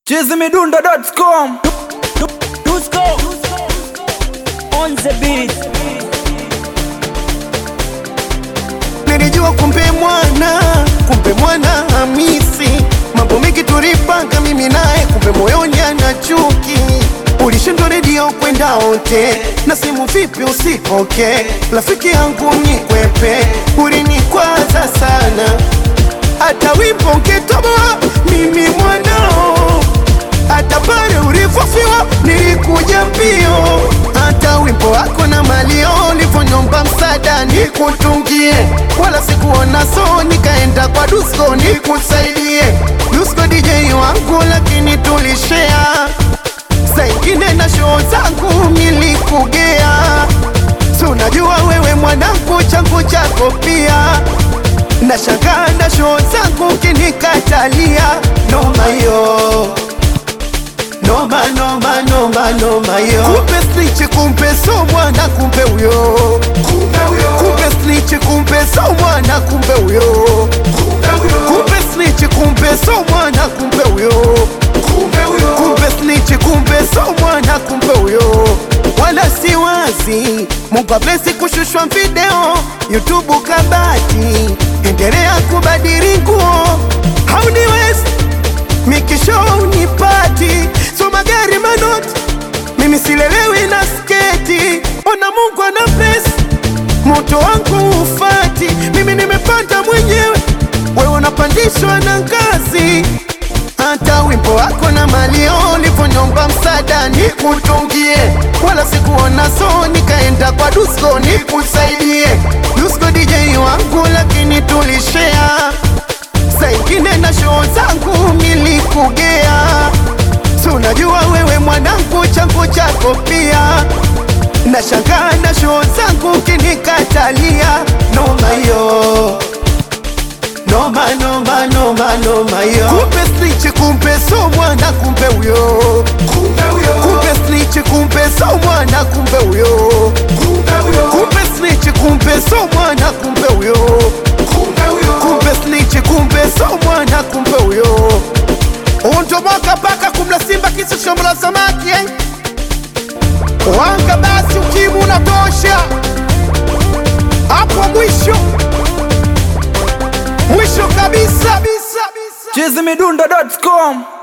chizimidundo.com. Dusko on the beat. Nilijua kumbe mwana Hamisi, mambo mengi tulipanga mimi naye, kumbe moyoni ana chuki. Ulishindwa redio kwenda ote na simu vipi usikoke, rafiki yangu nikwepe, ulinikwaza sana. Hata wimbo ukitoboa mimi mwanao, hata pale ulifofiwa nilikuja mbio. Hata wimbo wako na malio ulivonyomba msaada nikutungie, wala sikuona so nikaenda kwa Dusko nikusaidie. Dusko DJ wangu lakini tulishare, saingine na show zangu nilikugea. So unajua wewe mwanangu changu chako pia, na shanga na show zangu kinikatalia. Noma yo, noma noma noma noma yo. Kumbe snitch kumbe so mwana kumbe uyo, kumbe snitch kumbe so mwana kumbe uyo, kumbe snitch kumbe so mwana kumbe uyo, kumbe snitch kumbe so mwana kumbe uyo. Wala si wazi Mungu blessi kushushwa video YouTube kabati, endelea kubadili nguo hauniwezi mikishow nipati. So magari manoti mimi silelewi na sketi, ona Mungu ana bless moto wangu ufati. Mimi nimepanda mwenyewe, wewe unapandishwa na ngazi. Hata wimbo wako na malio ulivonyomba msaada nikutungie, wala sikuona so nikaenda kwa Dusko nikusaidie. Dusko DJ wangu lakini tulishare, saingine na show zangu nilikugea. So unajua wewe mwanangu changu chako pia, na shanga na show zangu kinikatalia. Noma yo, noma noma noma noma yo. Kumbe snitch kumbe so mwana kumbe uyo, kumbe snitch kumbe so mwana kumbe uyo, kumbe snitch kumbe so mwana kumbe uyo, kumbe snitch kumbe so mwana kumbe uyo. Untoboka paka kumla simba kisa shombo la samaki eh? Wanga basi ukimu unatosha hapo mwisho kabisa. chizimidundo.com.